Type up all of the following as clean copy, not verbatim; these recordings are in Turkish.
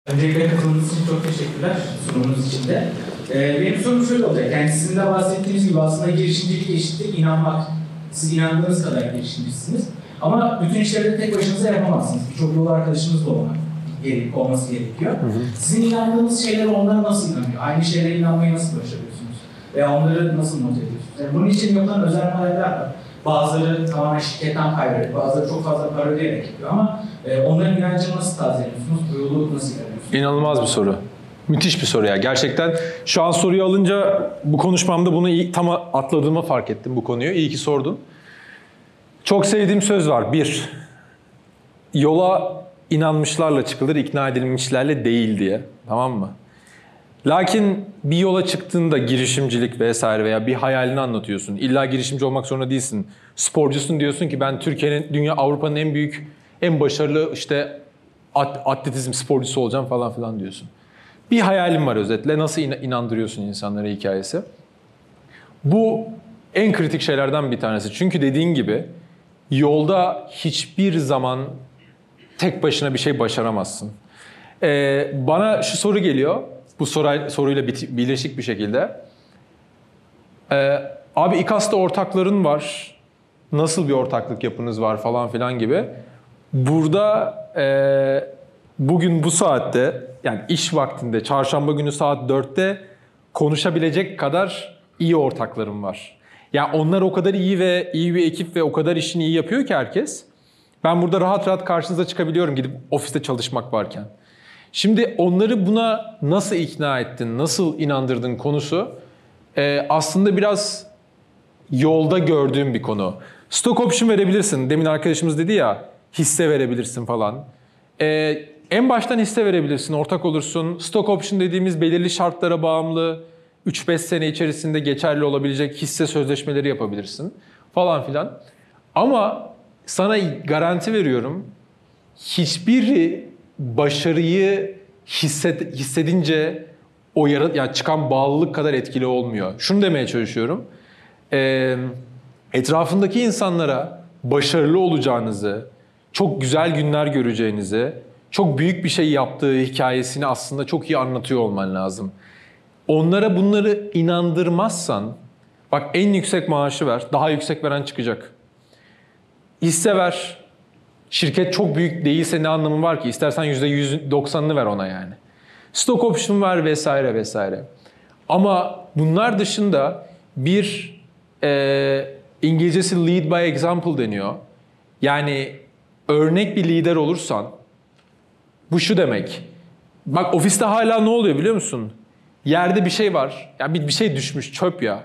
Öncelikle katılımınız için çok teşekkürler sunumunuz için de. Benim sorum şöyle olacak. Yani sizin de bahsettiğiniz gibi aslında girişimcilik eşittir inanmak. Siz inandığınız kadar girişimcisiniz. Ama bütün işleri de tek başınıza yapamazsınız. Birçok yol arkadaşınız da olması gerekiyor. Sizin inandığınız şeylere onlar nasıl inanıyor? Aynı şeylere inanmayı nasıl başarıyorsunuz? Veya onları nasıl motive ediyorsunuz? Yani bunun için yapılan özel modeller var. Bazıları tamamen şirketten kaybediyor, bazıları çok fazla para ödeyerek yapıyor ama onların inancını nasıl tazeliyorsunuz? Bu yolu nasıl ilerliyorsunuz? İnanılmaz bir soru. Müthiş bir soru ya. Gerçekten şu an soruyu alınca bu konuşmamda bunu tam atladığımı fark ettim bu konuyu. İyi ki sordun. Çok sevdiğim söz var. Bir, yola inanmışlarla çıkılır, ikna edilmişlerle değil diye. Tamam mı? Lakin bir yola çıktığında girişimcilik vesaire veya bir hayalini anlatıyorsun. İlla girişimci olmak zorunda değilsin. Sporcusun diyorsun ki ben Türkiye'nin, dünya, Avrupa'nın en büyük, en başarılı işte atletizm sporcusu olacağım falan filan diyorsun. Bir hayalim var özetle. Nasıl inandırıyorsun insanlara hikayesi. Bu en kritik şeylerden bir tanesi. Çünkü dediğin gibi yolda hiçbir zaman tek başına bir şey başaramazsın. Bana şu soru geliyor. Bu soruyla birleşik bir şekilde. Abi İKAS'ta ortakların var. Nasıl bir ortaklık yapınız var falan filan gibi. Burada bugün bu saatte yani iş vaktinde çarşamba günü saat 4'te konuşabilecek kadar iyi ortaklarım var. Ya onlar o kadar iyi bir ekip ve o kadar işini iyi yapıyor ki herkes. Ben burada rahat rahat karşınıza çıkabiliyorum gidip ofiste çalışmak varken. Şimdi onları buna nasıl ikna ettin, nasıl inandırdın konusu aslında biraz yolda gördüğüm bir konu. Stock option verebilirsin. Demin arkadaşımız dedi ya, hisse verebilirsin falan. En baştan hisse verebilirsin, ortak olursun. Stock option dediğimiz belirli şartlara bağımlı, 3-5 sene içerisinde geçerli olabilecek hisse sözleşmeleri yapabilirsin falan filan. Ama sana garanti veriyorum, hiçbir başarıyı hissedince o yani çıkan bağlılık kadar etkili olmuyor. Şunu demeye çalışıyorum. Etrafındaki insanlara başarılı olacağınızı, çok güzel günler göreceğinizi, çok büyük bir şey yaptığı hikayesini aslında çok iyi anlatıyor olman lazım. Onlara bunları inandırmazsan, bak en yüksek maaşı ver, daha yüksek veren çıkacak. Hisse ver, şirket çok büyük değilse ne anlamı var ki? İstersen %190'ını ver ona yani. Stock option ver vesaire vesaire. Ama bunlar dışında bir İngilizcesi lead by example deniyor. Yani örnek bir lider olursan, bu şu demek. Bak ofiste hala ne oluyor biliyor musun? Yerde bir şey var. Ya bir şey düşmüş, çöp ya.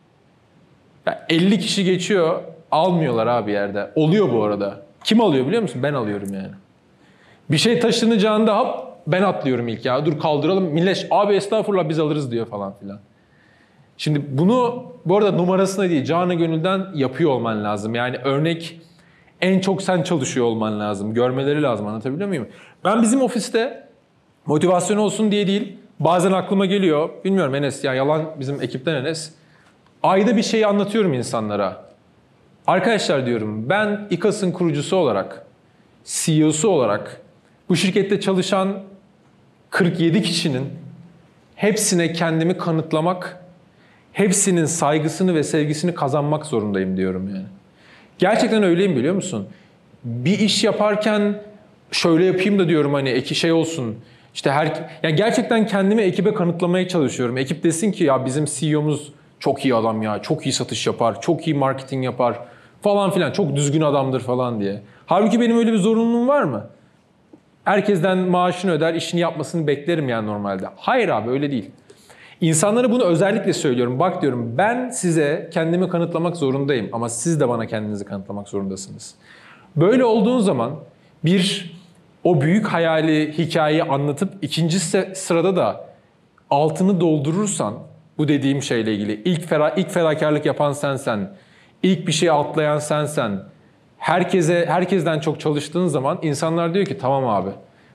50 kişi geçiyor, almıyorlar abi yerde. Oluyor bu arada. Kim alıyor biliyor musun? Ben alıyorum yani. Bir şey taşınacağında hop ben atlıyorum ilk ya. Dur kaldıralım. Millet abi estağfurullah biz alırız diyor falan filan. Şimdi bunu bu arada numarasına değil canı gönülden yapıyor olman lazım. Yani örnek en çok sen çalışıyor olman lazım. Görmeleri lazım, anlatabiliyor muyum? Ben bizim ofiste motivasyon olsun diye değil, bazen aklıma geliyor. Bilmiyorum Enes ya, yalan bizim ekipten Enes. Ayda bir şeyi anlatıyorum insanlara. Arkadaşlar diyorum, ben İKAS'ın kurucusu olarak, CEO'su olarak bu şirkette çalışan 47 kişinin hepsine kendimi kanıtlamak, hepsinin saygısını ve sevgisini kazanmak zorundayım diyorum yani. Gerçekten öyleyim biliyor musun? Bir iş yaparken şöyle yapayım da diyorum hani şey olsun. İşte yani gerçekten kendimi ekibe kanıtlamaya çalışıyorum. Ekip desin ki ya bizim CEO'muz çok iyi adam ya, çok iyi satış yapar, çok iyi marketing yapar falan filan, çok düzgün adamdır falan diye. Halbuki benim öyle bir zorunluluğum var mı? Herkesten maaşını öder, işini yapmasını beklerim yani normalde. Hayır abi öyle değil. İnsanlara bunu özellikle söylüyorum. Bak diyorum, ben size kendimi kanıtlamak zorundayım ama siz de bana kendinizi kanıtlamak zorundasınız. Böyle olduğun zaman o büyük hayali, hikayeyi anlatıp ikinci sırada da altını doldurursan bu dediğim şeyle ilgili ilk fedakarlık yapan sensen, ilk bir şey atlayan sensen, herkesten çok çalıştığın zaman insanlar diyor ki tamam abi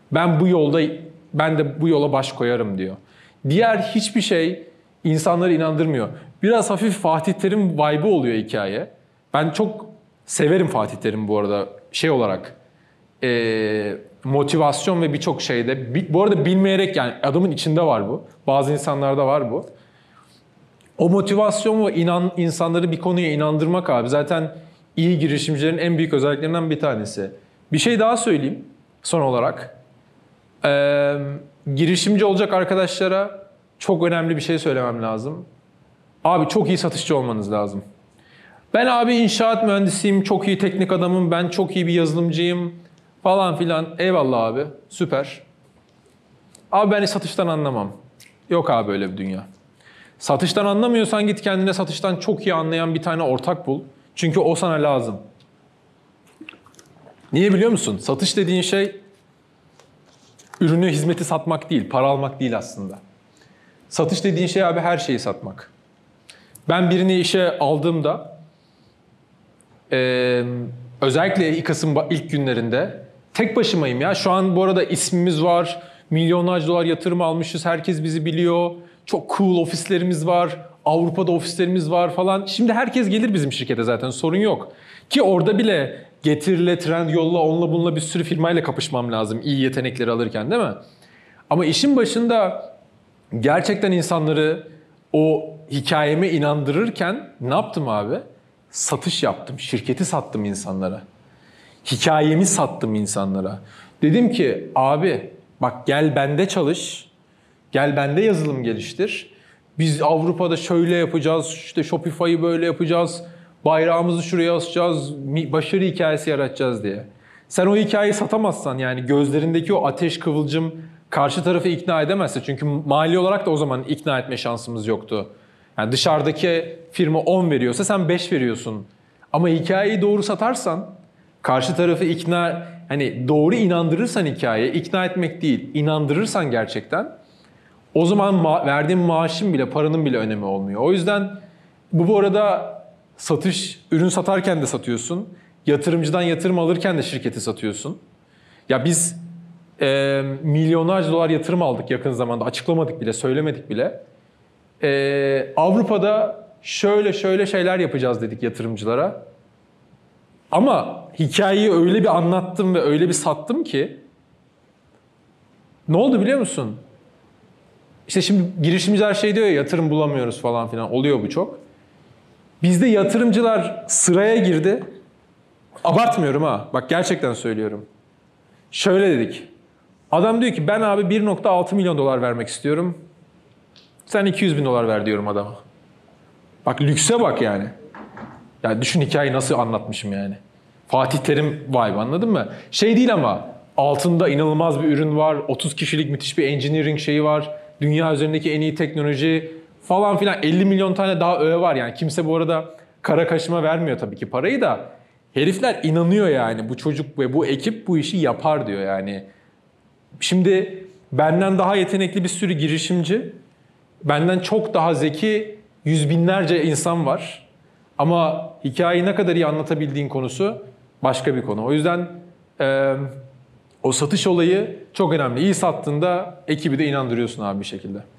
ben de bu yola baş koyarım diyor. Diğer hiçbir şey insanları inandırmıyor. Biraz hafif Fatih Terim vibe'ı oluyor hikaye. Ben çok severim Fatih Terim bu arada şey olarak. motivasyon ve birçok şeyde. Bu arada bilmeyerek, yani adamın içinde var bu. Bazı insanlarda var bu. O motivasyon ve insanları bir konuya inandırmak abi zaten iyi girişimcilerin en büyük özelliklerinden bir tanesi. Bir şey daha söyleyeyim son olarak. Girişimci olacak arkadaşlara çok önemli bir şey söylemem lazım. Abi çok iyi satışçı olmanız lazım. Ben abi inşaat mühendisiyim, çok iyi teknik adamım, ben çok iyi bir yazılımcıyım falan filan. Eyvallah abi, süper. Abi ben satıştan anlamam. Yok abi öyle bir dünya. Satıştan anlamıyorsan git kendine satıştan çok iyi anlayan bir tane ortak bul. Çünkü o sana lazım. Niye biliyor musun? Satış dediğin şey ürünü, hizmeti satmak değil, para almak değil aslında. Satış dediğin şey abi her şeyi satmak. Ben birini işe aldığımda özellikle İKAS'ın ilk günlerinde tek başımayım ya. Şu an bu arada ismimiz var, milyonlarca dolar yatırım almışız, herkes bizi biliyor. Çok cool ofislerimiz var, Avrupa'da ofislerimiz var falan. Şimdi herkes gelir bizim şirkete zaten, sorun yok. Ki orada bile Getir'le, Trendyol'la, onunla bununla bir sürü firmayla kapışmam lazım iyi yetenekleri alırken, değil mi? Ama işin başında gerçekten insanları o hikayeme inandırırken ne yaptım abi? Satış yaptım, şirketi sattım insanlara. Hikayemi sattım insanlara. Dedim ki abi bak gel bende çalış, gel bende yazılım geliştir. Biz Avrupa'da şöyle yapacağız, işte Shopify'ı böyle yapacağız, bayrağımızı şuraya asacağız, başarı hikayesi yaratacağız diye. Sen o hikayeyi satamazsan, yani gözlerindeki o ateş, kıvılcım karşı tarafı ikna edemezse, çünkü mali olarak da o zaman ikna etme şansımız yoktu. Yani dışarıdaki firma 10 veriyorsa sen 5 veriyorsun. Ama hikayeyi doğru satarsan, karşı tarafı ikna, hani doğru inandırırsan hikayeye, ikna etmek değil, inandırırsan gerçekten, o zaman verdiğin maaşın bile, paranın bile önemi olmuyor. O yüzden bu arada satış, ürün satarken de satıyorsun. Yatırımcıdan yatırım alırken de şirketi satıyorsun. Ya biz milyonlarca dolar yatırım aldık yakın zamanda. Açıklamadık bile, söylemedik bile. Avrupa'da şöyle şeyler yapacağız dedik yatırımcılara. Ama hikayeyi öyle bir anlattım ve öyle bir sattım ki ne oldu biliyor musun? İşte şimdi girişimciler şey diyor ya, yatırım bulamıyoruz falan filan. Oluyor bu çok. Bizde yatırımcılar sıraya girdi. Abartmıyorum ha. Bak gerçekten söylüyorum. Şöyle dedik. Adam diyor ki ben abi 1.6 milyon dolar vermek istiyorum. Sen 200 bin dolar ver diyorum adama. Bak lükse bak yani. Yani düşün hikayeyi nasıl anlatmışım yani. Fatih Terim vibe, anladın mı? Şey değil ama altında inanılmaz bir ürün var. 30 kişilik müthiş bir engineering şeyi var. Dünya üzerindeki en iyi teknoloji falan filan. 50 milyon tane daha öğe var yani. Kimse bu arada kara kaşıma vermiyor tabii ki parayı da. Herifler inanıyor yani, bu çocuk ve bu ekip bu işi yapar diyor yani. Şimdi benden daha yetenekli bir sürü girişimci, benden çok daha zeki yüz binlerce insan var. Ama hikayeyi ne kadar iyi anlatabildiğin konusu başka bir konu. O yüzden o satış olayı çok önemli. İyi sattığında ekibi de inandırıyorsun abi bir şekilde.